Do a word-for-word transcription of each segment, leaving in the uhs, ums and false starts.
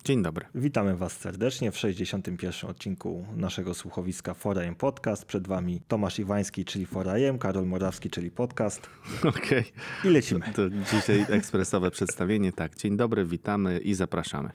Dzień dobry. Witamy Was serdecznie w sześćdziesiątym pierwszym odcinku naszego słuchowiska four a m Podcast. Przed Wami Tomasz Iwański, czyli four a m, Karol Morawski, czyli podcast. Okej. Okay. I lecimy. To, to dzisiaj ekspresowe przedstawienie. Tak, dzień dobry, witamy i zapraszamy.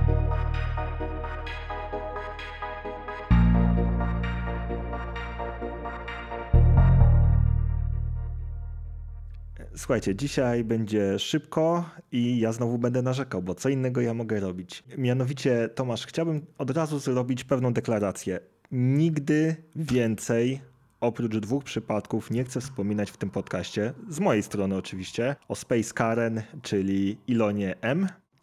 Słuchajcie, dzisiaj będzie szybko i ja znowu będę narzekał, bo co innego ja mogę robić. Mianowicie, Tomasz, chciałbym od razu zrobić pewną deklarację. Nigdy więcej, oprócz dwóch przypadków, nie chcę wspominać w tym podcaście, z mojej strony oczywiście, o Space Karen, czyli Ilonie M.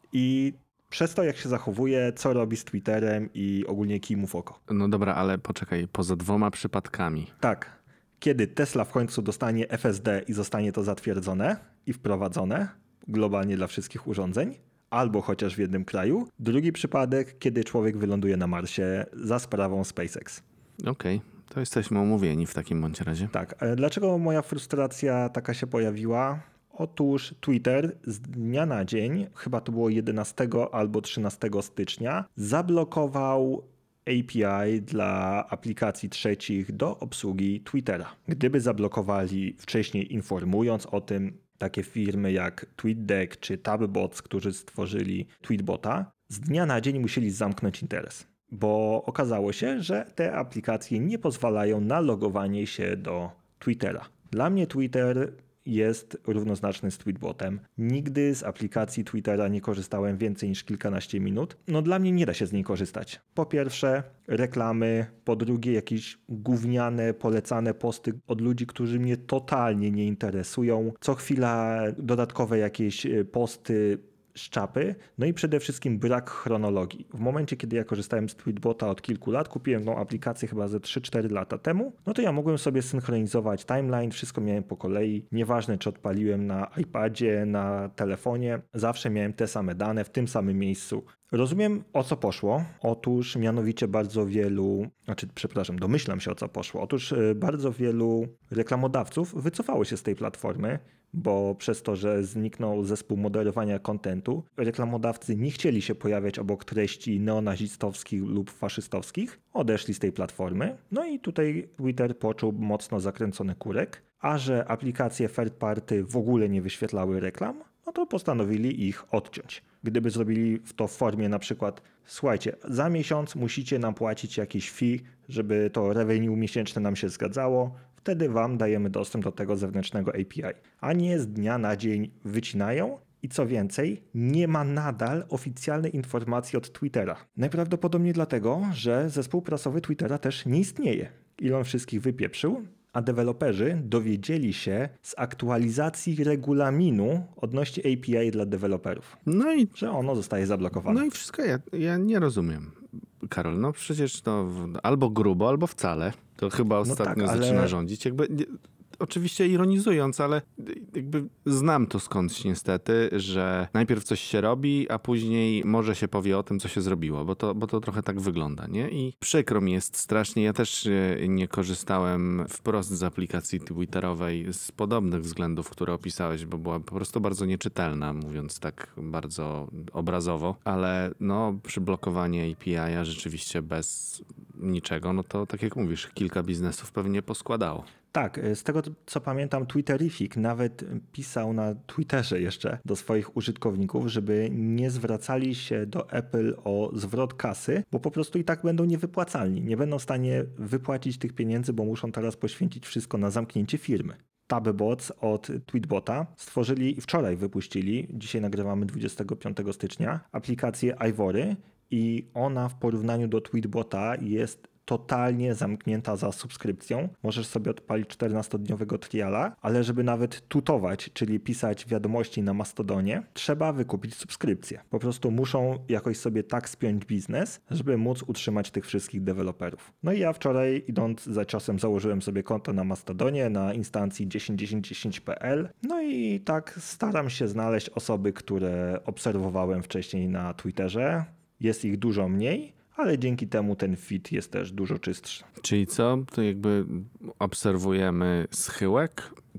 I przez to, jak się zachowuje, co robi z Twitterem i ogólnie kij mu w oko. No dobra, ale poczekaj, poza dwoma przypadkami. Tak. Kiedy Tesla w końcu dostanie F S D i zostanie to zatwierdzone i wprowadzone globalnie dla wszystkich urządzeń, albo chociaż w jednym kraju. Drugi przypadek, kiedy człowiek wyląduje na Marsie za sprawą SpaceX. Okej, okay. To jesteśmy umówieni w takim bądź razie. Tak. Dlaczego moja frustracja taka się pojawiła? Otóż Twitter z dnia na dzień, chyba to było jedenastego albo trzynastego stycznia, zablokował A P I dla aplikacji trzecich do obsługi Twittera. Gdyby zablokowali wcześniej, informując o tym takie firmy jak TweetDeck czy Tabbots, którzy stworzyli Tweetbota, z dnia na dzień musieli zamknąć interes, bo okazało się, że te aplikacje nie pozwalają na logowanie się do Twittera. Dla mnie Twitter jest równoznaczny z Tweetbotem. Nigdy z aplikacji Twittera nie korzystałem więcej niż kilkanaście minut. No dla mnie nie da się z niej korzystać. Po pierwsze reklamy, po drugie jakieś gówniane, polecane posty od ludzi, którzy mnie totalnie nie interesują. Co chwila dodatkowe jakieś posty z czapy, no i przede wszystkim brak chronologii. W momencie, kiedy ja korzystałem z Tweetbota od kilku lat, kupiłem tą aplikację chyba ze trzy cztery lata temu, no to ja mogłem sobie synchronizować timeline, wszystko miałem po kolei, nieważne czy odpaliłem na iPadzie, na telefonie, zawsze miałem te same dane w tym samym miejscu. Rozumiem, o co poszło. Otóż mianowicie bardzo wielu, znaczy przepraszam, domyślam się, o co poszło. Otóż bardzo wielu reklamodawców wycofało się z tej platformy, bo przez to, że zniknął zespół moderowania kontentu, reklamodawcy nie chcieli się pojawiać obok treści neonazistowskich lub faszystowskich, odeszli z tej platformy. No i tutaj Twitter poczuł mocno zakręcony kurek, a że aplikacje third party w ogóle nie wyświetlały reklam, no to postanowili ich odciąć. Gdyby zrobili to w formie na przykład, słuchajcie, za miesiąc musicie nam płacić jakiś fee, żeby to revenue miesięczne nam się zgadzało, wtedy wam dajemy dostęp do tego zewnętrznego A P I. A nie z dnia na dzień wycinają i co więcej, nie ma nadal oficjalnej informacji od Twittera. Najprawdopodobniej dlatego, że zespół prasowy Twittera też nie istnieje. Elon wszystkich wypieprzył, a deweloperzy dowiedzieli się z aktualizacji regulaminu odnośnie A P I dla deweloperów, no i, że ono zostaje zablokowane. No i wszystko, ja, ja nie rozumiem. Karol, no przecież to albo grubo, albo wcale. To chyba ostatnio no tak, zaczyna ale... rządzić. Jakby, oczywiście ironizując, ale jakby znam to skądś niestety, że najpierw coś się robi, a później może się powie o tym, co się zrobiło, bo to, bo to trochę tak wygląda, nie? I przykro mi jest strasznie. Ja też nie korzystałem wprost z aplikacji twitterowej z podobnych względów, które opisałeś, bo była po prostu bardzo nieczytelna, mówiąc tak bardzo obrazowo, ale no przyblokowanie A P I a rzeczywiście bez niczego, no to tak jak mówisz, kilka biznesów pewnie poskładało. Tak, z tego co pamiętam, Twitterific nawet pisał na Twitterze jeszcze do swoich użytkowników, żeby nie zwracali się do Apple o zwrot kasy, bo po prostu i tak będą niewypłacalni. Nie będą w stanie wypłacić tych pieniędzy, bo muszą teraz poświęcić wszystko na zamknięcie firmy. Tabbots od Tweetbota stworzyli, wczoraj wypuścili, dzisiaj nagrywamy dwudziestego piątego stycznia, aplikację Ivory i ona w porównaniu do Tweetbota jest totalnie zamknięta za subskrypcją. Możesz sobie odpalić czternastodniowego triala, ale żeby nawet tutować, czyli pisać wiadomości na Mastodonie, trzeba wykupić subskrypcję. Po prostu muszą jakoś sobie tak spiąć biznes, żeby móc utrzymać tych wszystkich deweloperów. No i ja wczoraj, idąc za ciosem, założyłem sobie konto na Mastodonie, na instancji dziesięć dziesięć dziesięć kropka p l. No i tak staram się znaleźć osoby, które obserwowałem wcześniej na Twitterze. Jest ich dużo mniej, ale dzięki temu ten feed jest też dużo czystszy. Czyli co? To jakby obserwujemy schyłek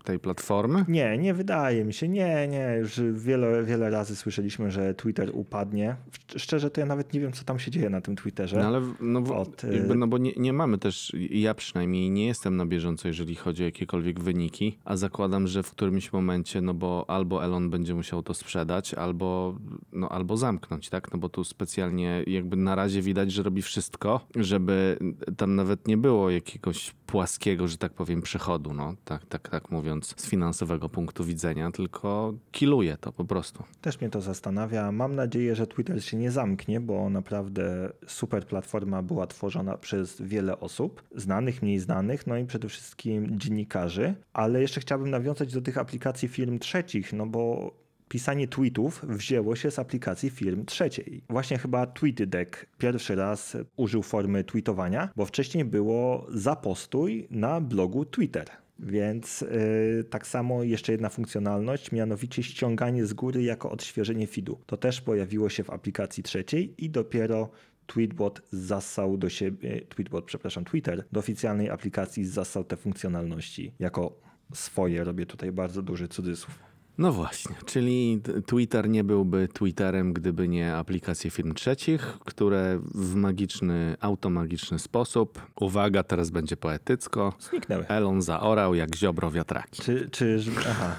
tej platformy? Nie, nie wydaje mi się. Nie, nie. Już wiele, wiele razy słyszeliśmy, że Twitter upadnie. Szczerze to ja nawet nie wiem, co tam się dzieje na tym Twitterze. No ale no, bo, Od, jakby, no bo nie, nie mamy też, ja przynajmniej nie jestem na bieżąco, jeżeli chodzi o jakiekolwiek wyniki, a zakładam, że w którymś momencie, no bo albo Elon będzie musiał to sprzedać, albo, no, albo zamknąć, tak? No bo tu specjalnie jakby na razie widać, że robi wszystko, żeby tam nawet nie było jakiegoś płaskiego, że tak powiem, przechodu, no tak, tak, tak mówiąc, z finansowego punktu widzenia, tylko kiluje to po prostu. Też mnie to zastanawia. Mam nadzieję, że Twitter się nie zamknie, bo naprawdę super platforma była tworzona przez wiele osób, znanych, mniej znanych, no i przede wszystkim dziennikarzy, ale jeszcze chciałbym nawiązać do tych aplikacji firm trzecich, no bo pisanie tweetów wzięło się z aplikacji firm trzeciej. Właśnie chyba TweetDeck pierwszy raz użył formy tweetowania, bo wcześniej było zapostuj na blogu Twitter. Więc yy, tak samo jeszcze jedna funkcjonalność, mianowicie ściąganie z góry jako odświeżenie feedu. To też pojawiło się w aplikacji trzeciej i dopiero Tweetbot zassał do siebie, Tweetbot, przepraszam, Twitter do oficjalnej aplikacji zassał te funkcjonalności jako swoje. Robię tutaj bardzo duży cudzysłów. No właśnie, czyli Twitter nie byłby Twitterem, gdyby nie aplikacje firm trzecich, które w magiczny, automagiczny sposób, uwaga, teraz będzie poetycko, zniknęły. Elon zaorał jak Ziobro wiatraki. Czy, czy, aha.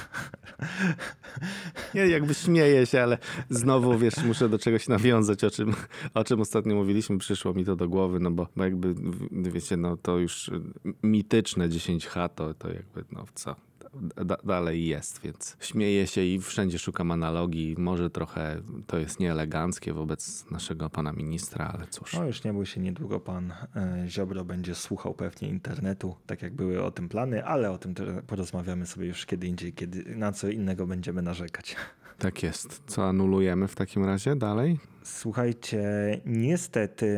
Nie, jakby śmieję się, ale znowu, wiesz, muszę do czegoś nawiązać, o czym, o czym ostatnio mówiliśmy, przyszło mi to do głowy, no bo, bo jakby, wiecie, no to już mityczne dziesięć H to, to jakby, no co... Da, dalej jest, więc śmieję się i wszędzie szukam analogii. Może trochę to jest nieeleganckie wobec naszego pana ministra, ale cóż. No już nie bój się, niedługo pan e, Ziobro będzie słuchał pewnie internetu, tak jak były o tym plany, ale o tym porozmawiamy sobie już kiedy indziej, kiedy na co innego będziemy narzekać. Tak jest. Co anulujemy w takim razie dalej? Słuchajcie, niestety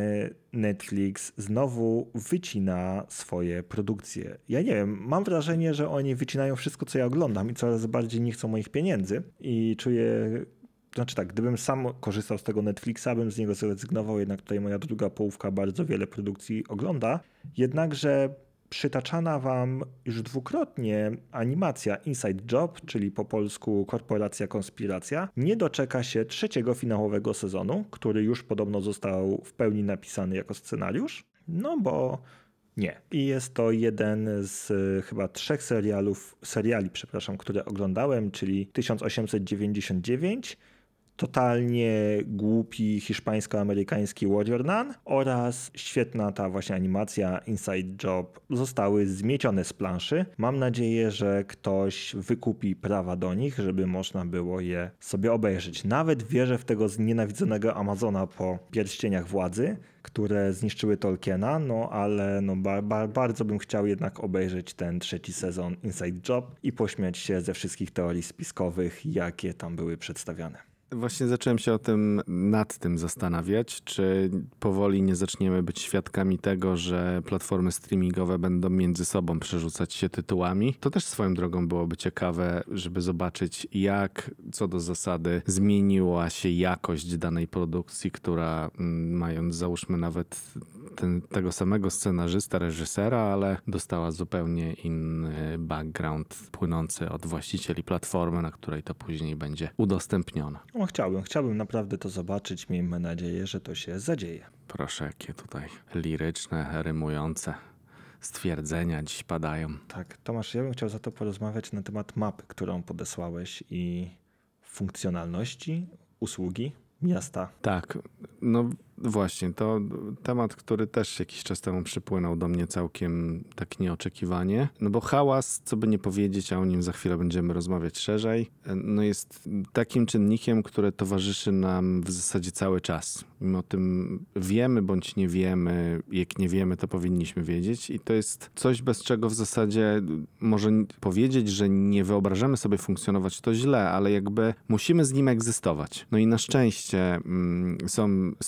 Netflix znowu wycina swoje produkcje. Ja nie wiem, mam wrażenie, że oni wycinają wszystko, co ja oglądam i coraz bardziej nie chcą moich pieniędzy i czuję... Znaczy tak, gdybym sam korzystał z tego Netflixa, bym z niego zrezygnował, jednak tutaj moja druga połówka bardzo wiele produkcji ogląda. Jednakże przytaczana wam już dwukrotnie animacja Inside Job, czyli po polsku Korporacja Konspiracja, nie doczeka się trzeciego finałowego sezonu, który już podobno został w pełni napisany jako scenariusz, no bo nie. I jest to jeden z chyba trzech serialów, seriali, przepraszam, które oglądałem, czyli tysiąc osiemset dziewięćdziesiąt dziewięć, totalnie głupi hiszpańsko-amerykański Warrior Nun oraz świetna ta właśnie animacja Inside Job zostały zmiecione z planszy. Mam nadzieję, że ktoś wykupi prawa do nich, żeby można było je sobie obejrzeć. Nawet wierzę w tego znienawidzonego Amazona po Pierścieniach Władzy, które zniszczyły Tolkiena, no ale no, ba- ba- bardzo bym chciał jednak obejrzeć ten trzeci sezon Inside Job i pośmiać się ze wszystkich teorii spiskowych, jakie tam były przedstawiane. Właśnie zacząłem się o tym, nad tym zastanawiać, czy powoli nie zaczniemy być świadkami tego, że platformy streamingowe będą między sobą przerzucać się tytułami. To też swoją drogą byłoby ciekawe, żeby zobaczyć, jak co do zasady zmieniła się jakość danej produkcji, która mając załóżmy nawet ten, tego samego scenarzysta, reżysera, ale dostała zupełnie inny background płynący od właścicieli platformy, na której to później będzie udostępnione. No, chciałbym, chciałbym naprawdę to zobaczyć. Miejmy nadzieję, że to się zadzieje. Proszę, jakie tutaj liryczne, rymujące stwierdzenia dziś padają. Tak, Tomasz, ja bym chciał za to porozmawiać na temat mapy, którą podesłałeś i funkcjonalności, usługi miasta. Tak, no właśnie, to temat, który też jakiś czas temu przypłynął do mnie całkiem tak nieoczekiwanie. No bo hałas, co by nie powiedzieć, a o nim za chwilę będziemy rozmawiać szerzej, no jest takim czynnikiem, który towarzyszy nam w zasadzie cały czas. Mimo o tym wiemy bądź nie wiemy, jak nie wiemy, to powinniśmy wiedzieć i to jest coś, bez czego w zasadzie może powiedzieć, że nie wyobrażamy sobie funkcjonować, to źle, ale jakby musimy z nim egzystować. No i na szczęście mm, są stosowne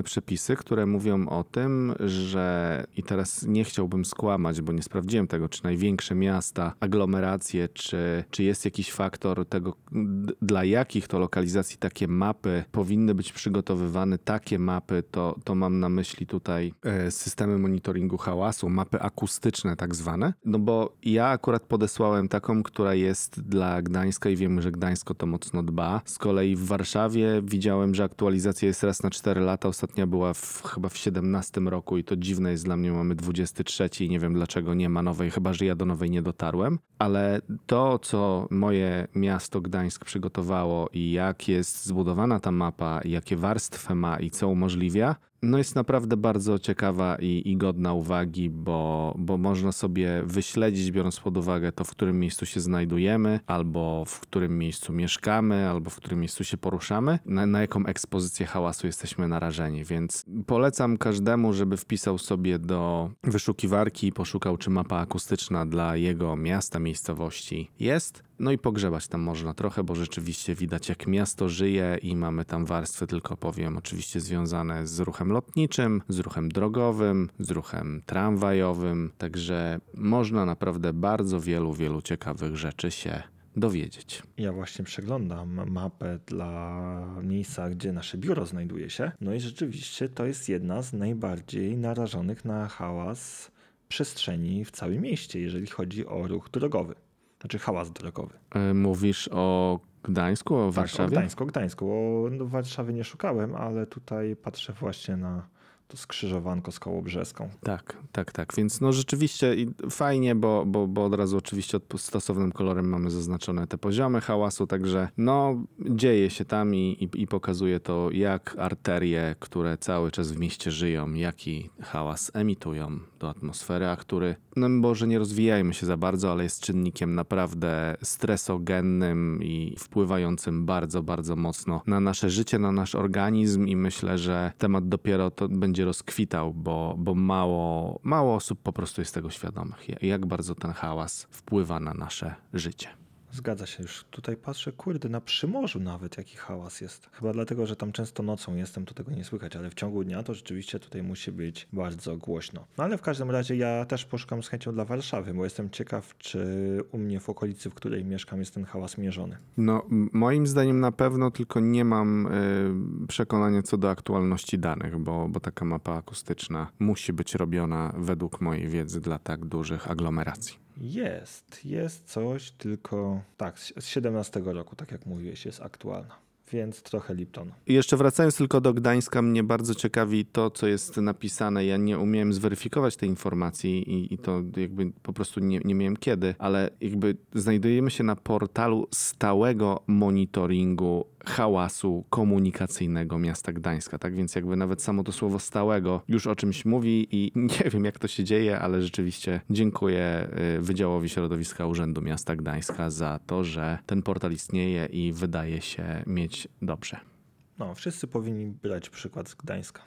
opracowane przepisy, które mówią o tym, że i teraz nie chciałbym skłamać, bo nie sprawdziłem tego, czy największe miasta, aglomeracje, czy, czy jest jakiś faktor tego, dla jakich to lokalizacji takie mapy powinny być przygotowywane, takie mapy, to, to mam na myśli tutaj systemy monitoringu hałasu, mapy akustyczne tak zwane, no bo ja akurat podesłałem taką, która jest dla Gdańska i wiemy, że Gdańsko to mocno dba. Z kolei w Warszawie widziałem, że aktualizacja jest raz na cztery lata, ostatnia była w, chyba w siedemnastym roku i to dziwne jest dla mnie, mamy dwudziesty trzeci i nie wiem dlaczego nie ma nowej, chyba że ja do nowej nie dotarłem, ale to, co moje miasto Gdańsk przygotowało i jak jest zbudowana ta mapa, jakie warstwy ma i co umożliwia, no jest naprawdę bardzo ciekawa i, i godna uwagi, bo, bo można sobie wyśledzić, biorąc pod uwagę to, w którym miejscu się znajdujemy, albo w którym miejscu mieszkamy, albo w którym miejscu się poruszamy, na, na jaką ekspozycję hałasu jesteśmy narażeni. Więc polecam każdemu, żeby wpisał sobie do wyszukiwarki i poszukał, czy mapa akustyczna dla jego miasta, miejscowości jest. No i pogrzebać tam można trochę, bo rzeczywiście widać, jak miasto żyje i mamy tam warstwy, tylko powiem, oczywiście związane z ruchem lotniczym, z ruchem drogowym, z ruchem tramwajowym. Także można naprawdę bardzo wielu, wielu ciekawych rzeczy się dowiedzieć. Ja właśnie przeglądam mapę dla miejsca, gdzie nasze biuro znajduje się. No i rzeczywiście to jest jedna z najbardziej narażonych na hałas przestrzeni w całym mieście, jeżeli chodzi o ruch drogowy. Znaczy hałas drogowy. Mówisz o Gdańsku, o Warszawie? Tak, o Gdańsku, o Gdańsku. O no, Warszawy nie szukałem, ale tutaj patrzę właśnie na to skrzyżowanko z Kołobrzeską. Tak, tak, tak. Więc no rzeczywiście fajnie, bo, bo, bo od razu oczywiście od stosownym kolorem mamy zaznaczone te poziomy hałasu, także no dzieje się tam i, i, i pokazuje to, jak arterie, które cały czas w mieście żyją, jaki hałas emitują do atmosfery, a który, no może nie rozwijajmy się za bardzo, ale jest czynnikiem naprawdę stresogennym i wpływającym bardzo, bardzo mocno na nasze życie, na nasz organizm i myślę, że temat dopiero to będzie rozkwitał, bo, bo mało, mało osób po prostu jest tego świadomych, jak bardzo ten hałas wpływa na nasze życie. Zgadza się, już tutaj patrzę, kurde, na Przymorzu nawet jaki hałas jest. Chyba dlatego, że tam często nocą jestem, to tego nie słychać, ale w ciągu dnia to rzeczywiście tutaj musi być bardzo głośno. No ale w każdym razie ja też poszukam z chęcią dla Warszawy, bo jestem ciekaw, czy u mnie w okolicy, w której mieszkam, jest ten hałas mierzony. No moim zdaniem na pewno, tylko nie mam y, przekonania co do aktualności danych, bo, bo taka mapa akustyczna musi być robiona według mojej wiedzy dla tak dużych aglomeracji. Jest, jest coś, tylko tak, z siedemnastego roku, tak jak mówiłeś, jest aktualna, więc trochę Lipton. I jeszcze wracając tylko do Gdańska, mnie bardzo ciekawi to, co jest napisane. Ja nie umiałem zweryfikować tej informacji i, i to jakby po prostu nie, nie miałem kiedy, ale jakby znajdujemy się na portalu stałego monitoringu hałasu komunikacyjnego miasta Gdańska, tak więc jakby nawet samo to słowo stałego już o czymś mówi i nie wiem jak to się dzieje, ale rzeczywiście dziękuję Wydziałowi Środowiska Urzędu Miasta Gdańska za to, że ten portal istnieje i wydaje się mieć dobrze. No, wszyscy powinni brać przykład z Gdańska.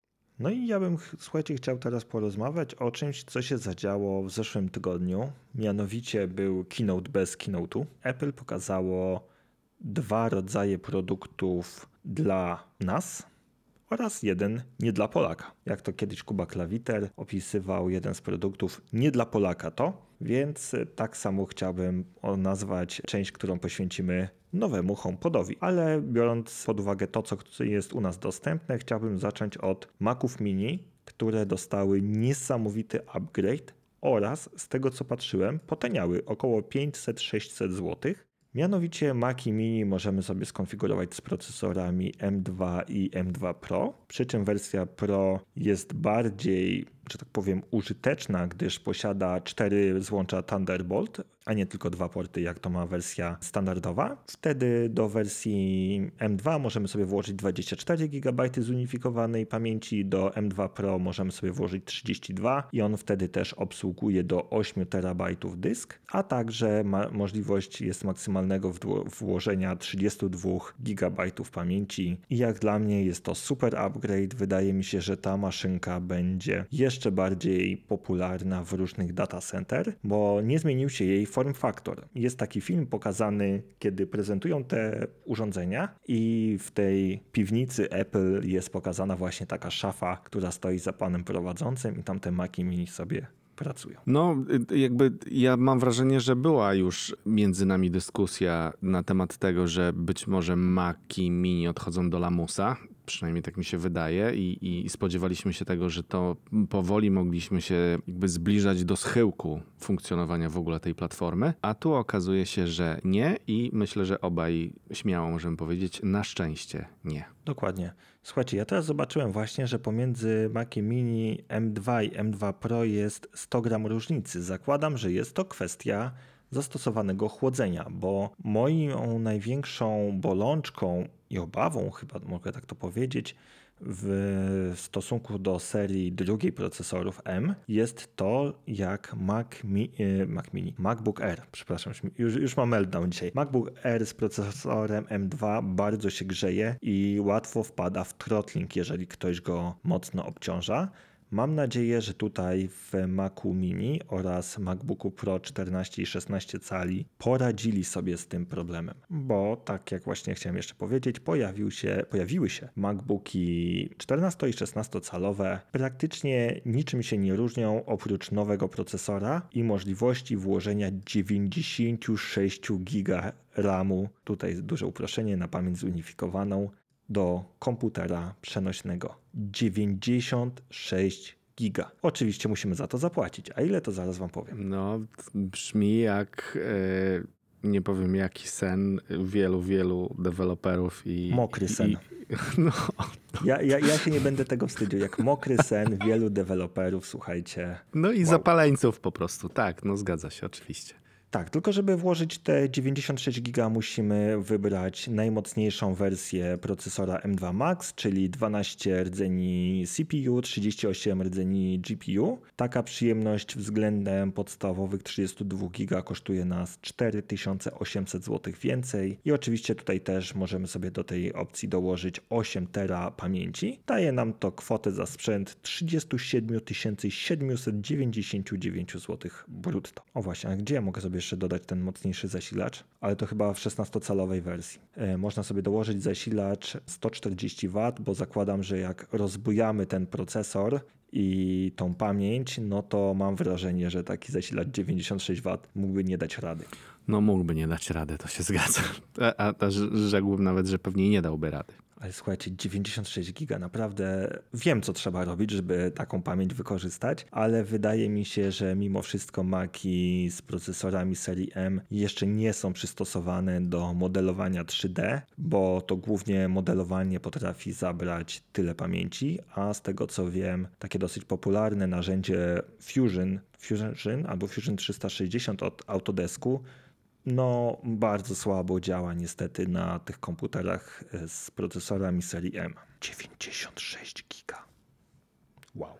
No i ja bym, słuchajcie, chciał teraz porozmawiać o czymś, co się zadziało w zeszłym tygodniu. Mianowicie był keynote bez keynote'u. Apple pokazało dwa rodzaje produktów dla nas oraz jeden nie dla Polaka. Jak to kiedyś Kuba Klawiter opisywał jeden z produktów nie dla Polaka to, więc tak samo chciałbym nazwać część, którą poświęcimy nowemu HomePodowi. Ale biorąc pod uwagę to, co jest u nas dostępne, chciałbym zacząć od Maców Mini, które dostały niesamowity upgrade oraz z tego co patrzyłem potaniały około pięćset do sześciuset złotych. Mianowicie Maci Mini możemy sobie skonfigurować z procesorami M dwa i M dwa Pro, przy czym wersja Pro jest bardziej, że tak powiem, użyteczna, gdyż posiada cztery złącza Thunderbolt, a nie tylko dwa porty, jak to ma wersja standardowa. Wtedy do wersji M dwa możemy sobie włożyć dwadzieścia cztery gigabajty zunifikowanej pamięci, do M dwa Pro możemy sobie włożyć trzydzieści dwa i on wtedy też obsługuje do ośmiu terabajtów dysk, a także ma możliwość jest maksymalnego włożenia trzydzieści dwa gigabajtów pamięci i jak dla mnie jest to super upgrade. Wydaje mi się, że ta maszynka będzie jeszcze jeszcze bardziej popularna w różnych data center, bo nie zmienił się jej form factor. Jest taki film pokazany, kiedy prezentują te urządzenia i w tej piwnicy Apple jest pokazana właśnie taka szafa, która stoi za panem prowadzącym i tam te Maci Mini sobie pracują. No, jakby ja mam wrażenie, że była już między nami dyskusja na temat tego, że być może Maci Mini odchodzą do lamusa. Przynajmniej tak mi się wydaje i, i spodziewaliśmy się tego, że to powoli mogliśmy się jakby zbliżać do schyłku funkcjonowania w ogóle tej platformy, a tu okazuje się, że nie i myślę, że obaj śmiało możemy powiedzieć, na szczęście nie. Dokładnie. Słuchajcie, ja teraz zobaczyłem właśnie, że pomiędzy Maci Mini M dwa i M dwa Pro jest sto gram różnicy. Zakładam, że jest to kwestia zastosowanego chłodzenia, bo moją największą bolączką i obawą, chyba mogę tak to powiedzieć, w stosunku do serii drugiej procesorów M jest to, jak Mac, Mi, Mac Mini, MacBook Air, przepraszam, już, już mam meltdown dzisiaj. MacBook Air z procesorem M dwa bardzo się grzeje i łatwo wpada w throttling, jeżeli ktoś go mocno obciąża. Mam nadzieję, że tutaj w Macu Mini oraz MacBooku Pro czternaście i szesnaście cali poradzili sobie z tym problemem, bo tak jak właśnie chciałem jeszcze powiedzieć, pojawił się, pojawiły się MacBooki czternasto i szesnastocalowe, praktycznie niczym się nie różnią oprócz nowego procesora i możliwości włożenia dziewięćdziesiąt sześć giga ramu, tutaj duże uproszczenie na pamięć zunifikowaną, do komputera przenośnego. dziewięćdziesiąt sześć giga. Oczywiście musimy za to zapłacić. A ile to zaraz wam powiem. No, brzmi jak, e, nie powiem jaki sen wielu, wielu deweloperów i... Mokry sen. I, no. Ja, ja, ja się nie będę tego wstydził. Jak mokry sen wielu deweloperów, słuchajcie. No i wow. Zapaleńców po prostu. Tak, no zgadza się oczywiście. Tak, tylko żeby włożyć te dziewięćdziesiąt sześć giga musimy wybrać najmocniejszą wersję procesora M dwa Max, czyli dwanaście rdzeni C P U, trzydzieści osiem rdzeni G P U. Taka przyjemność względem podstawowych trzydzieści dwa giga kosztuje nas cztery tysiące osiemset złotych więcej i oczywiście tutaj też możemy sobie do tej opcji dołożyć osiem tera pamięci. Daje nam to kwotę za sprzęt trzydzieści siedem tysięcy siedemset dziewięćdziesiąt dziewięć złotych brutto. O właśnie, a gdzie ja mogę sobie jeszcze dodać ten mocniejszy zasilacz, ale to chyba w szesnastocalowej wersji. E, można sobie dołożyć zasilacz sto czterdzieści watów, bo zakładam, że jak rozbujamy ten procesor i tą pamięć, no to mam wrażenie, że taki zasilacz dziewięćdziesiąt sześć watów mógłby nie dać rady. No mógłby nie dać rady, to się zgadza. A, a, a rzekłbym nawet, że pewnie nie dałby rady. Ale słuchajcie, dziewięćdziesiąt sześć giga, naprawdę wiem, co trzeba robić, żeby taką pamięć wykorzystać, ale wydaje mi się, że mimo wszystko Maci z procesorami serii M jeszcze nie są przystosowane do modelowania trzy D, bo to głównie modelowanie potrafi zabrać tyle pamięci, a z tego co wiem, takie dosyć popularne narzędzie Fusion, Fusion albo Fusion trzysta sześćdziesiąt od Autodesku no bardzo słabo działa niestety na tych komputerach z procesorami serii M. dziewięćdziesiąt sześć giga. Wow.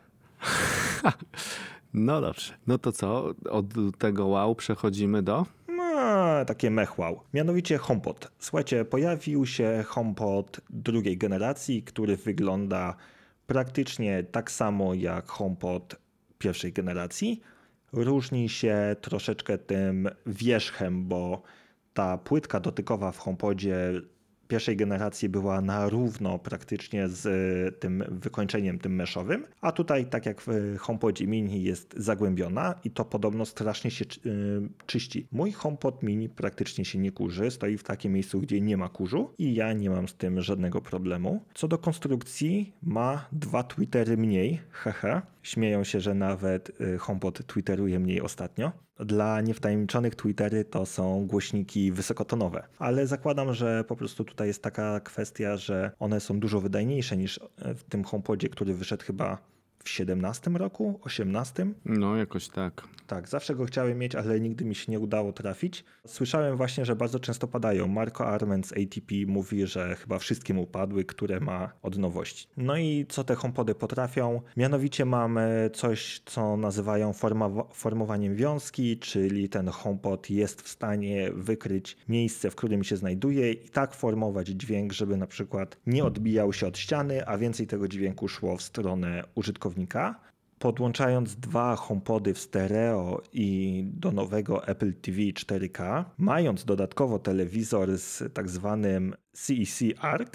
No dobrze. No to co? Od tego wow przechodzimy do? No, takie mech wow. Mianowicie HomePod. Słuchajcie, pojawił się HomePod drugiej generacji, który wygląda praktycznie tak samo jak HomePod pierwszej generacji. Różni się troszeczkę tym wierzchem, bo ta płytka dotykowa w HomePodzie pierwszej generacji była na równo praktycznie z tym wykończeniem tym meszowym, a tutaj tak jak w HomePodzie Mini jest zagłębiona i to podobno strasznie się czyści. Mój HomePod Mini praktycznie się nie kurzy, stoi w takim miejscu, gdzie nie ma kurzu i ja nie mam z tym żadnego problemu. Co do konstrukcji, ma dwa Twittery mniej, hehe. Śmieją się, że nawet HomePod twitteruje mniej ostatnio. Dla niewtajemniczonych Twittery to są głośniki wysokotonowe, ale zakładam, że po prostu tutaj jest taka kwestia, że one są dużo wydajniejsze niż w tym HomePodzie, który wyszedł chyba w siedemnastym roku, osiemnastym. No jakoś tak. Tak, zawsze go chciałem mieć, ale nigdy mi się nie udało trafić. Słyszałem właśnie, że bardzo często padają. Marco Arment z A T P mówi, że chyba wszystkie mu padły, które ma od nowości. No i co te HomePody potrafią? Mianowicie mamy coś, co nazywają forma- formowaniem wiązki, czyli ten HomePod jest w stanie wykryć miejsce, w którym się znajduje i tak formować dźwięk, żeby na przykład nie odbijał się od ściany, a więcej tego dźwięku szło w stronę użytkownika. Podłączając dwa HomePody w stereo i do nowego Apple T V cztery K, mając dodatkowo telewizor z tak zwanym C E C ARC,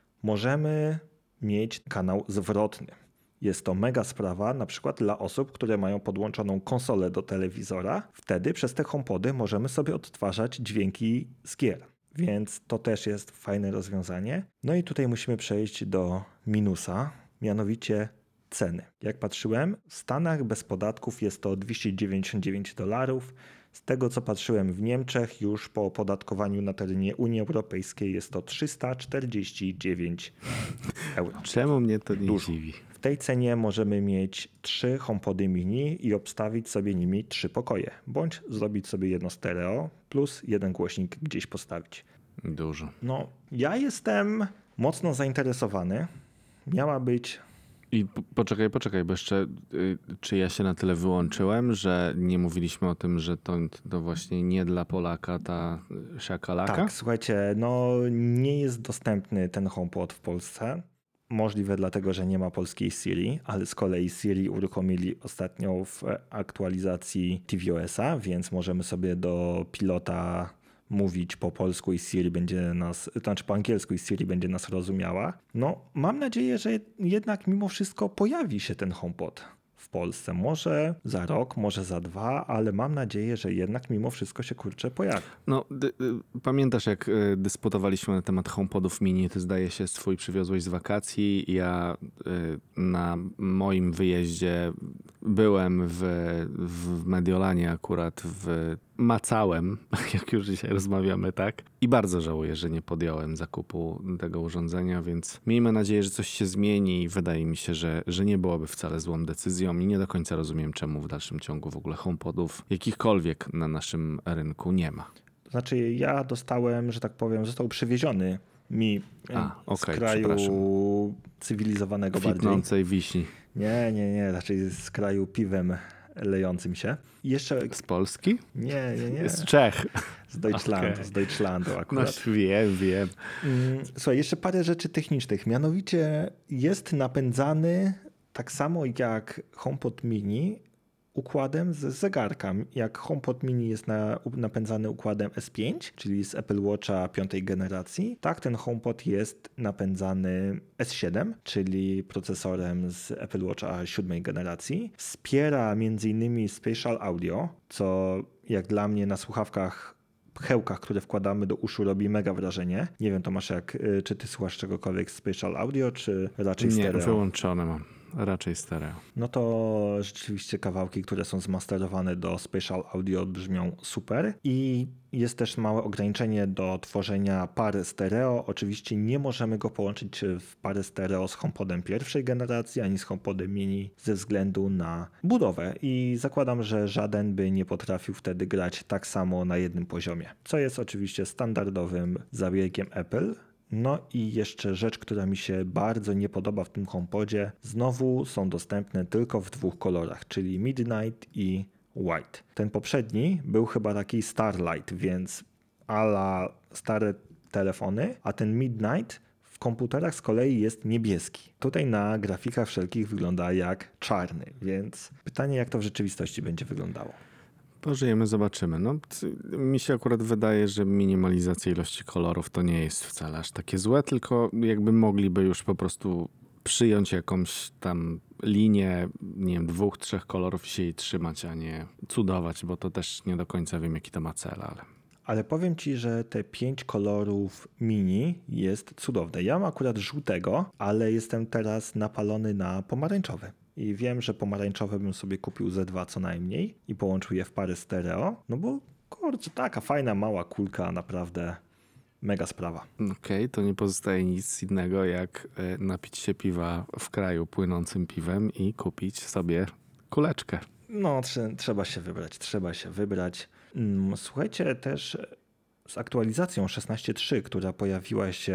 możemy mieć kanał zwrotny. Jest to mega sprawa, na przykład dla osób, które mają podłączoną konsolę do telewizora. Wtedy przez te HomePody możemy sobie odtwarzać dźwięki z gier. Więc to też jest fajne rozwiązanie. No i tutaj musimy przejść do minusa, mianowicie ceny. Jak patrzyłem, w Stanach bez podatków jest to dwieście dziewięćdziesiąt dziewięć dolarów. Z tego co patrzyłem w Niemczech, już po opodatkowaniu na terenie Unii Europejskiej jest to trzysta czterdzieści dziewięć euro. Czemu mnie to nie Dużo. dziwi? W tej cenie możemy mieć trzy HomePody mini i obstawić sobie nimi trzy pokoje, bądź zrobić sobie jedno stereo plus jeden głośnik gdzieś postawić. Dużo. No, ja jestem mocno zainteresowany. Miała być... I po- poczekaj, poczekaj, bo jeszcze y, czy ja się na tyle wyłączyłem, że nie mówiliśmy o tym, że to, to właśnie nie dla Polaka ta szakalaka? Tak, słuchajcie, no nie jest dostępny ten HomePod w Polsce. Możliwe dlatego, że nie ma polskiej Siri, ale z kolei Siri uruchomili ostatnio w aktualizacji tvOS-a, więc możemy sobie do pilota mówić po polsku i Siri będzie nas, to znaczy po angielsku i Siri będzie nas rozumiała. No, mam nadzieję, że jednak mimo wszystko pojawi się ten HomePod w Polsce. Może za rok, może za dwa, ale mam nadzieję, że jednak mimo wszystko się kurczę pojawi. No, dy, y, pamiętasz jak y, dyskutowaliśmy na temat HomePodów mini, ty zdaje się swój przywiozłeś z wakacji, ja y, na moim wyjeździe byłem w, w Mediolanie akurat, w macałem, jak już dzisiaj rozmawiamy, tak? I bardzo żałuję, że nie podjąłem zakupu tego urządzenia, więc miejmy nadzieję, że coś się zmieni i wydaje mi się, że, że nie byłoby wcale złą decyzją i nie do końca rozumiem, czemu w dalszym ciągu w ogóle HomePodów jakichkolwiek na naszym rynku nie ma. To znaczy ja dostałem, że tak powiem, został przywieziony mi A, z okej, kraju przepraszam. cywilizowanego bardziej. Kwitnącej wiśni. Nie, nie, nie, raczej z kraju piwem lejącym się. I jeszcze... Z Polski? Nie, nie, nie. Z Czech. Z Deutschlandu, Okej. z Deutschlandu No akurat. wiem, wiem. Mm, Słuchaj, jeszcze parę rzeczy technicznych. Mianowicie jest napędzany tak samo jak HomePod mini układem z zegarka. Jak HomePod mini jest na, napędzany układem S pięć, czyli z Apple Watcha piątej generacji, tak ten HomePod jest napędzany S siedem, czyli procesorem z Apple Watcha siódmej generacji. Wspiera między innymi Spatial Audio, co jak dla mnie na słuchawkach pchełkach, które wkładamy do uszu robi mega wrażenie. Nie wiem, Tomasz, jak, czy ty słuchasz czegokolwiek Spatial Audio, czy raczej Nie, stereo? wyłączone mam. Raczej stereo. No to rzeczywiście kawałki, które są zmasterowane do Spatial Audio brzmią super i jest też małe ograniczenie do tworzenia pary stereo. Oczywiście nie możemy go połączyć w parę stereo z HomePodem pierwszej generacji, ani z HomePodem mini ze względu na budowę i zakładam, że żaden by nie potrafił wtedy grać tak samo na jednym poziomie, co jest oczywiście standardowym zabiegiem Apple. No i jeszcze rzecz, która mi się bardzo nie podoba w tym HomePodzie. Znowu są dostępne tylko w dwóch kolorach, czyli Midnight i White. Ten poprzedni był chyba taki Starlight, więc a la stare telefony, a ten Midnight w komputerach z kolei jest niebieski. Tutaj na grafikach wszelkich wygląda jak czarny, więc pytanie, jak to w rzeczywistości będzie wyglądało. Pożyjemy, zobaczymy. No, c- mi się akurat wydaje, że minimalizacja ilości kolorów to nie jest wcale aż takie złe, tylko jakby mogliby już po prostu przyjąć jakąś tam linię, nie wiem, dwóch, trzech kolorów i się jej trzymać, a nie cudować, bo to też nie do końca wiem, jaki to ma cel, ale... Ale powiem ci, że te pięć kolorów mini jest cudowne. Ja mam akurat żółtego, ale jestem teraz napalony na pomarańczowy. I wiem, że pomarańczowe bym sobie kupił ze dwa co najmniej i połączył je w parę stereo, no bo kurczę, taka fajna mała kulka, naprawdę mega sprawa. Okej, okay, to nie pozostaje nic innego jak e, napić się piwa w kraju płynącym piwem i kupić sobie kuleczkę. No, trze- trzeba się wybrać, trzeba się wybrać. Mm, Słuchajcie, też z aktualizacją szesnaście trzy, która pojawiła się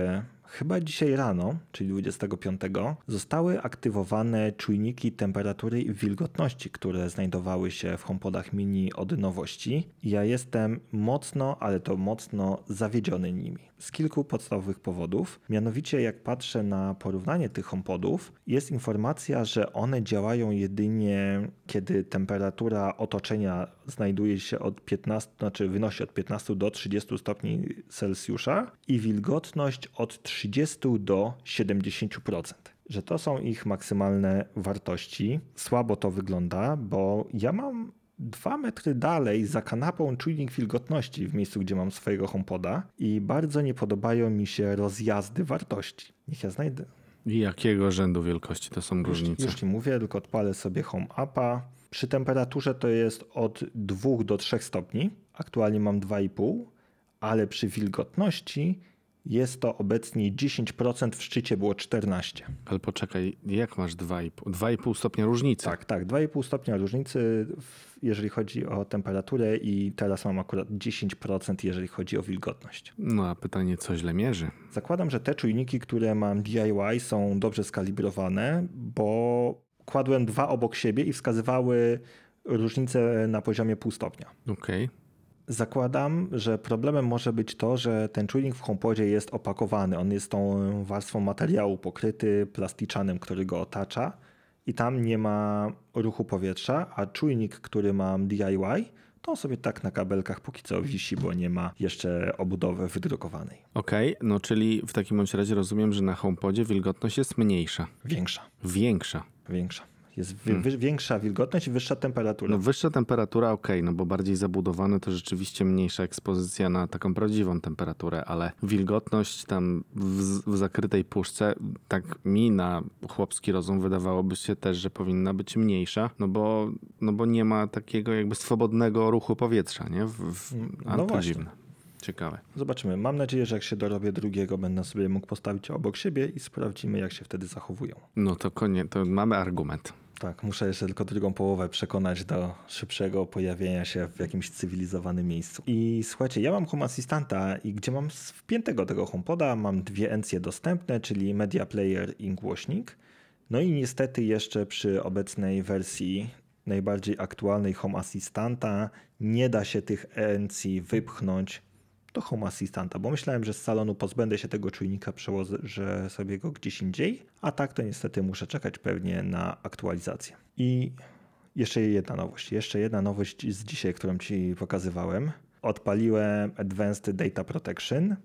chyba dzisiaj rano, czyli dwudziestego piątego, zostały aktywowane czujniki temperatury i wilgotności, które znajdowały się w HomePodach mini od nowości. Ja jestem mocno, ale to mocno zawiedziony nimi. Z kilku podstawowych powodów. Mianowicie jak patrzę na porównanie tych HomePodów, jest informacja, że one działają jedynie kiedy temperatura otoczenia znajduje się od piętnastu, znaczy wynosi od piętnastu do trzydziestu stopni Celsjusza i wilgotność od trzydziestu do siedemdziesięciu procent. Że to są ich maksymalne wartości. Słabo to wygląda, bo ja mam dwa metry dalej za kanapą czujnik wilgotności w miejscu, gdzie mam swojego HomePoda i bardzo nie podobają mi się rozjazdy wartości. Niech ja znajdę. I jakiego rzędu wielkości to są różnice? Już, już ci mówię, tylko odpalę sobie Home Appa. Przy temperaturze to jest od dwóch do trzech stopni. Aktualnie mam dwa i pół, ale przy wilgotności jest to obecnie dziesięć procent, w szczycie było czternaście procent. Ale poczekaj, jak masz dwa i pół? dwa i pół stopnia różnicy? Tak, tak, dwa i pół stopnia różnicy, jeżeli chodzi o temperaturę i teraz mam akurat dziesięć procent, jeżeli chodzi o wilgotność. No a pytanie, co źle mierzy? Zakładam, że te czujniki, które mam D I Y są dobrze skalibrowane, bo kładłem dwa obok siebie i wskazywały różnicę na poziomie pół stopnia. Okej. Okay. Zakładam, że problemem może być to, że ten czujnik w HomePodzie jest opakowany. On jest tą warstwą materiału pokryty plasticzanem, który go otacza i tam nie ma ruchu powietrza, a czujnik, który mam D I Y, to on sobie tak na kabelkach póki co wisi, bo nie ma jeszcze obudowy wydrukowanej. Okej, okay, no czyli w takim bądź razie rozumiem, że na HomePodzie wilgotność jest mniejsza. Większa. Większa. Większa. Jest wi- hmm. większa wilgotność i wyższa temperatura. No wyższa temperatura okej, okay, no bo bardziej zabudowane to rzeczywiście mniejsza ekspozycja na taką prawdziwą temperaturę, ale wilgotność tam w, w zakrytej puszce, tak mi na chłopski rozum wydawałoby się też, że powinna być mniejsza, no bo, no bo nie ma takiego jakby swobodnego ruchu powietrza, nie? W, w, a no to właśnie. dziwne. Ciekawe. Zobaczymy. Mam nadzieję, że jak się dorobię drugiego, będę sobie mógł postawić obok siebie i sprawdzimy, jak się wtedy zachowują. No to konie, to mamy argument. Tak, muszę jeszcze tylko drugą połowę przekonać do szybszego pojawienia się w jakimś cywilizowanym miejscu. I słuchajcie, ja mam Home Assistanta i gdzie mam wpiętego tego HomePoda, mam dwie encje dostępne, czyli Media Player i głośnik. No i niestety jeszcze przy obecnej wersji najbardziej aktualnej Home Assistanta nie da się tych encji wypchnąć do Home Assistanta, bo myślałem, że z salonu pozbędę się tego czujnika, przełożę sobie go gdzieś indziej, a tak to niestety muszę czekać pewnie na aktualizację. I jeszcze jedna nowość, jeszcze jedna nowość z dzisiaj, którą ci pokazywałem. Odpaliłem Advanced Data Protection.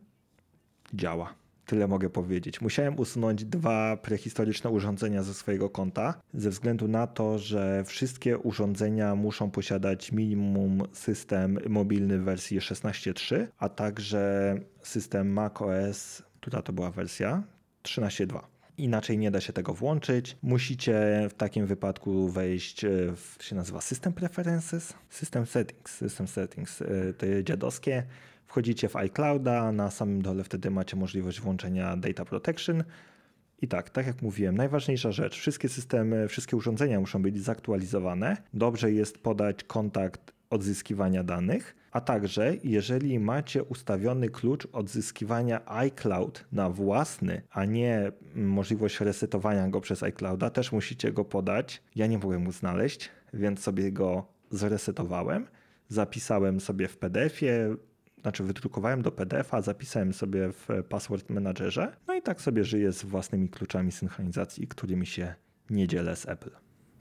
Działa. Tyle mogę powiedzieć. Musiałem usunąć dwa prehistoryczne urządzenia ze swojego konta, ze względu na to, że wszystkie urządzenia muszą posiadać minimum system mobilny w wersji szesnaście trzy, a także system macOS, która to była wersja, trzynaście dwa. Inaczej nie da się tego włączyć. Musicie w takim wypadku wejść w, to się nazywa System Preferences, System Settings, System Settings, to jest dziadowskie. Wchodzicie w iClouda, na samym dole wtedy macie możliwość włączenia Data Protection. I tak, tak jak mówiłem, najważniejsza rzecz, wszystkie systemy, wszystkie urządzenia muszą być zaktualizowane. Dobrze jest podać kontakt odzyskiwania danych, a także jeżeli macie ustawiony klucz odzyskiwania iCloud na własny, a nie możliwość resetowania go przez iClouda, też musicie go podać. Ja nie mogłem go znaleźć, więc sobie go zresetowałem. Zapisałem sobie w P D F-ie, znaczy wydrukowałem do P D F-a, zapisałem sobie w Password Managerze, no i tak sobie żyję z własnymi kluczami synchronizacji, którymi się nie dzielę z Apple.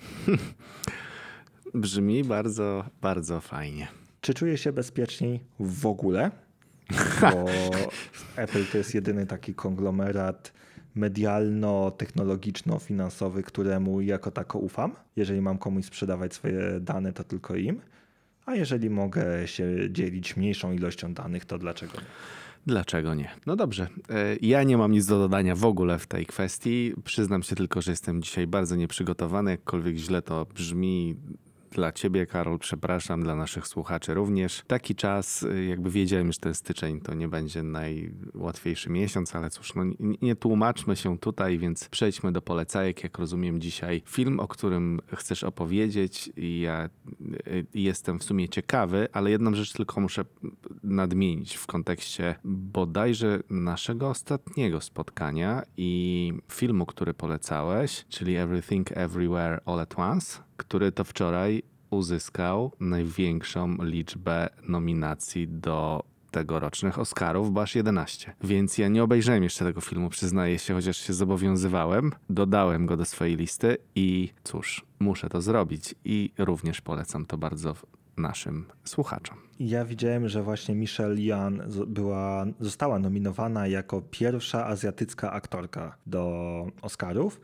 Brzmi bardzo, bardzo fajnie. Czy czuję się bezpieczniej w ogóle? Bo Apple to jest jedyny taki konglomerat medialno-technologiczno-finansowy, któremu jako tako ufam. Jeżeli mam komuś sprzedawać swoje dane, to tylko im. A jeżeli mogę się dzielić mniejszą ilością danych, to dlaczego nie? Dlaczego nie? No dobrze. Ja nie mam nic do dodania w ogóle w tej kwestii. Przyznam się tylko, że jestem dzisiaj bardzo nieprzygotowany. Jakkolwiek źle to brzmi. Dla ciebie, Karol, przepraszam, dla naszych słuchaczy również. Taki czas, jakby wiedziałem, że ten styczeń to nie będzie najłatwiejszy miesiąc, ale cóż, no nie, nie tłumaczmy się tutaj, więc przejdźmy do polecajek. Jak rozumiem dzisiaj film, o którym chcesz opowiedzieć i ja jestem w sumie ciekawy, ale jedną rzecz tylko muszę nadmienić w kontekście bodajże naszego ostatniego spotkania i filmu, który polecałeś, czyli Everything Everywhere All at Once, który to wczoraj uzyskał największą liczbę nominacji do tegorocznych Oscarów, bo aż jedenaście. Więc ja nie obejrzałem jeszcze tego filmu, przyznaję się, chociaż się zobowiązywałem. Dodałem go do swojej listy i cóż, muszę to zrobić i również polecam to bardzo naszym słuchaczom. Ja widziałem, że właśnie Michelle Yeoh była, została nominowana jako pierwsza azjatycka aktorka do Oscarów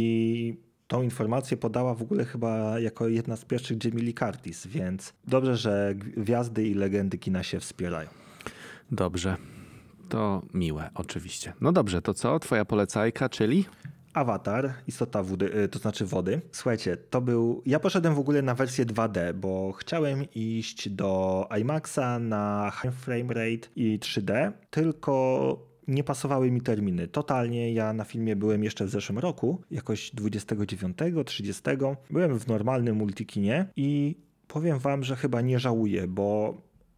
i tą informację podała w ogóle chyba jako jedna z pierwszych Jamie Lee Curtis, więc dobrze, że gwiazdy i legendy kina się wspierają. Dobrze, to miłe oczywiście. No dobrze, to co? Twoja polecajka, czyli? Avatar, istota wody, to znaczy wody. Słuchajcie, to był... Ja poszedłem w ogóle na wersję dwa D, bo chciałem iść do IMAXa na high frame rate i trzy D, tylko nie pasowały mi terminy. Totalnie ja na filmie byłem jeszcze w zeszłym roku, jakoś dwudziestego dziewiątego, trzydziestego. Byłem w normalnym multikinie i powiem wam, że chyba nie żałuję, bo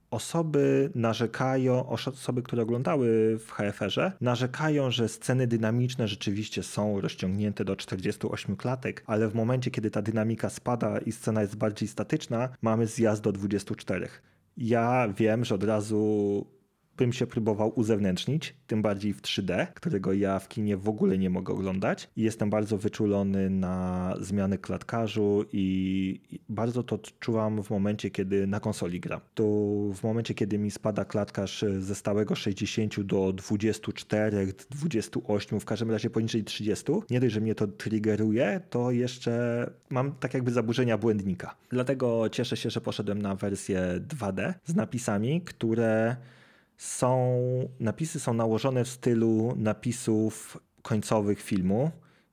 osoby narzekają, osoby, które oglądały w H F R-ze, narzekają, że sceny dynamiczne rzeczywiście są rozciągnięte do czterdziestu ośmiu klatek, ale w momencie, kiedy ta dynamika spada i scena jest bardziej statyczna, mamy zjazd do dwudziestu czterech. Ja wiem, że od razu bym się próbował uzewnętrznić, tym bardziej w trzy D, którego ja w kinie w ogóle nie mogę oglądać. I jestem bardzo wyczulony na zmiany klatkarzu i bardzo to odczuwam w momencie, kiedy na konsoli gram. Tu w momencie, kiedy mi spada klatkarz ze stałego sześćdziesięciu do dwudziestu czterech, dwudziestu ośmiu, w każdym razie poniżej trzydziestu, nie dość, że mnie to triggeruje, to jeszcze mam tak jakby zaburzenia błędnika. Dlatego cieszę się, że poszedłem na wersję dwa D z napisami, które są, napisy są nałożone w stylu napisów końcowych filmu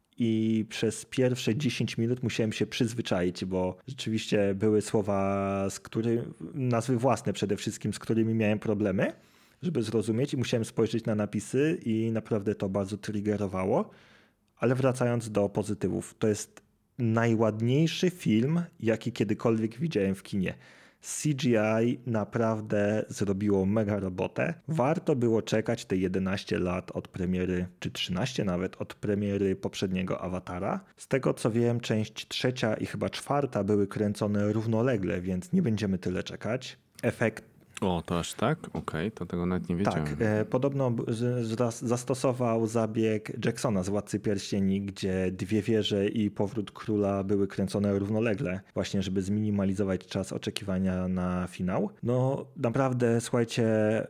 i przez pierwsze dziesięć minut musiałem się przyzwyczaić, bo rzeczywiście były słowa, z którymi, nazwy własne przede wszystkim, z którymi miałem problemy, żeby zrozumieć i musiałem spojrzeć na napisy i naprawdę to bardzo triggerowało. Ale wracając do pozytywów, to jest najładniejszy film, jaki kiedykolwiek widziałem w kinie. C G I naprawdę zrobiło mega robotę. Warto było czekać te jedenaście lat od premiery, czy trzynaście nawet, od premiery poprzedniego Awatara. Z tego co wiem, część trzecia i chyba czwarta były kręcone równolegle, więc nie będziemy tyle czekać. Efekt O, to aż tak? Okej, okay, to tego nawet nie wiedziałem. Tak, e, podobno z, zastosował zabieg Jacksona z Władcy Pierścieni, gdzie dwie wieże i Powrót Króla były kręcone równolegle, właśnie żeby zminimalizować czas oczekiwania na finał. No naprawdę, słuchajcie,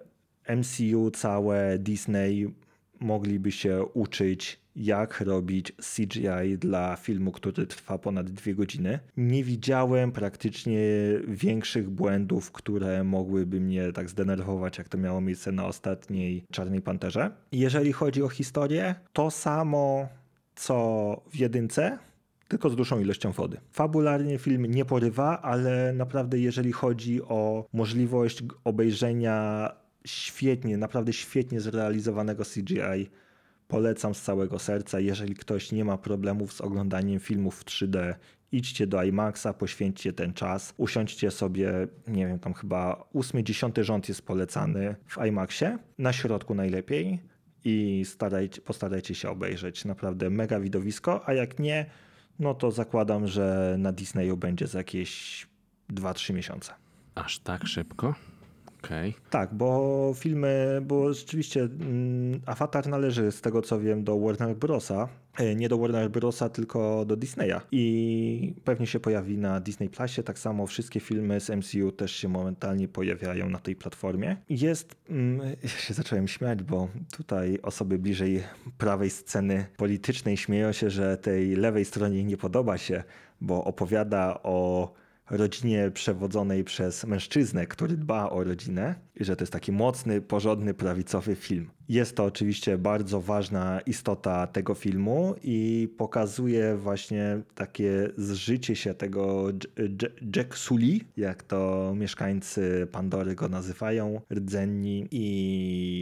M C U całe, Disney mogliby się uczyć, jak robić C G I dla filmu, który trwa ponad dwie godziny. Nie widziałem praktycznie większych błędów, które mogłyby mnie tak zdenerwować, jak to miało miejsce na ostatniej Czarnej Panterze. Jeżeli chodzi o historię, to samo co w jedynce, tylko z dłuższą ilością wody. Fabularnie film nie porywa, ale naprawdę jeżeli chodzi o możliwość obejrzenia świetnie, naprawdę świetnie zrealizowanego C G I, polecam z całego serca. Jeżeli ktoś nie ma problemów z oglądaniem filmów w trzy D, idźcie do IMAXa, poświęćcie ten czas, usiądźcie sobie, nie wiem, tam chyba ósmy, dziesiąty rząd jest polecany w IMAXie, na środku najlepiej i starajcie, postarajcie się obejrzeć. Naprawdę mega widowisko, a jak nie, no to zakładam, że na Disneyu będzie za jakieś dwa trzy miesiące. Aż tak szybko? Okay. Tak, bo filmy, bo rzeczywiście mm, Avatar należy z tego co wiem do Warner Brosa, nie do Warner Brosa, tylko do Disneya i pewnie się pojawi na Disney Plusie, tak samo wszystkie filmy z M C U też się momentalnie pojawiają na tej platformie. Jest, mm, ja się zacząłem śmiać, bo tutaj osoby bliżej prawej sceny politycznej śmieją się, że tej lewej stronie nie podoba się, bo opowiada o rodzinie przewodzonej przez mężczyznę, który dba o rodzinę i że to jest taki mocny, porządny, prawicowy film. Jest to oczywiście bardzo ważna istota tego filmu i pokazuje właśnie takie zżycie się tego Jack Sully, jak to mieszkańcy Pandory go nazywają, rdzenni i no,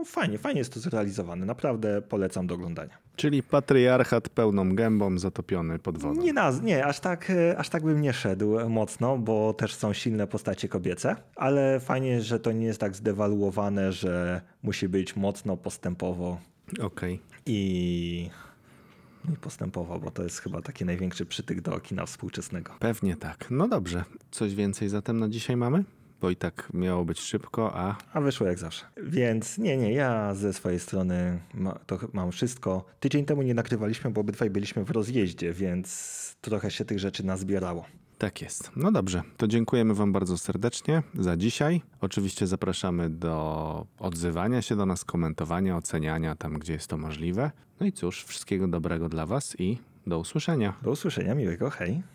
fajnie, fajnie jest to zrealizowane. Naprawdę polecam do oglądania. Czyli patriarchat pełną gębą zatopiony pod wodą. Nie, naz- nie aż, tak, e, aż tak bym nie szedł mocno, bo też są silne postacie kobiece, ale fajnie, że to nie jest tak zdewaluowane, że musi być mocno postępowo Okej. i, i postępowo, bo to jest chyba taki największy przytyk do kina współczesnego. Pewnie tak. No dobrze. Coś więcej zatem na dzisiaj mamy? Bo i tak miało być szybko, a A wyszło jak zawsze. Więc nie, nie, ja ze swojej strony ma, to ch- mam wszystko. Tydzień temu nie nagrywaliśmy, bo obydwaj byliśmy w rozjeździe, więc trochę się tych rzeczy nazbierało. tak jest. No dobrze, to dziękujemy wam bardzo serdecznie za dzisiaj. Oczywiście zapraszamy do odzywania się do nas, komentowania, oceniania tam, gdzie jest to możliwe. No i cóż, wszystkiego dobrego dla was i do usłyszenia. Do usłyszenia, miłego, hej.